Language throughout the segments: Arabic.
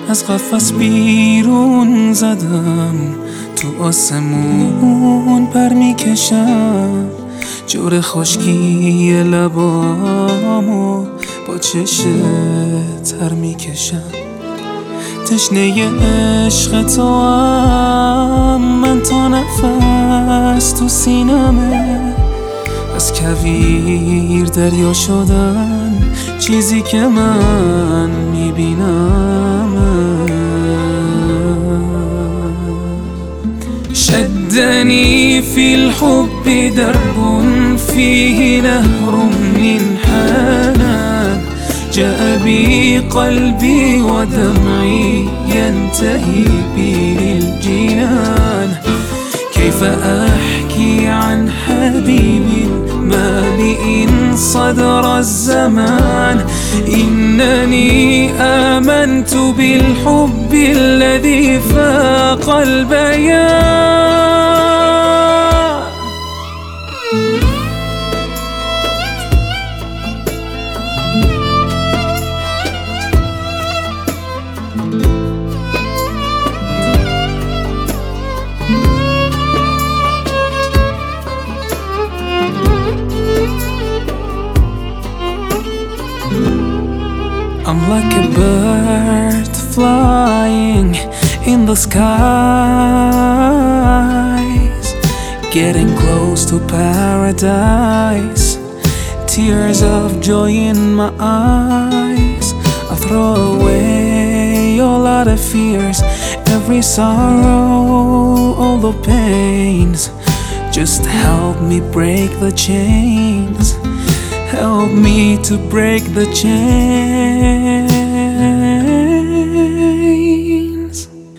از قفس بیرون زدم، تو آسمون پر میکشم، جور خشکی لبامو با چشم تر میکشم. تشنه عشق تو هم من تا نفس تو سینمه، از کویر دریا شدن چیزی که من میبینم. شدني في الحب درب فيه نهر من حنان، جاء بي قلبي ودمعي ينتهي بي للجنان. كيف أحكي عن حبيب مالئ صدر الزمان؟ إنني آمنت بالحب الذي فاق البيان. I'm like a bird flying in the skies, getting close to paradise. Tears of joy in my eyes. I throw away all other fears, every sorrow, all the pains. Just help me break the chains. Help me to break the chains.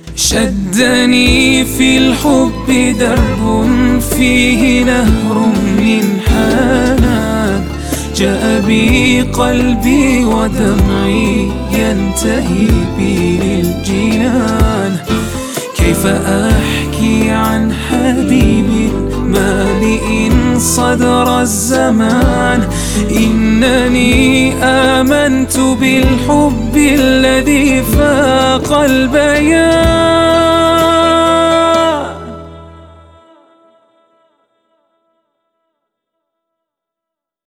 شدني في الحب درب فيه نهر من حنان، جاء بي قلبي ودمعي ينتهي بي للجنان. كيف أحكي عن حبيب مالئ صدر الزمان؟ إنني آمنت بالحب الذي فاق البيان.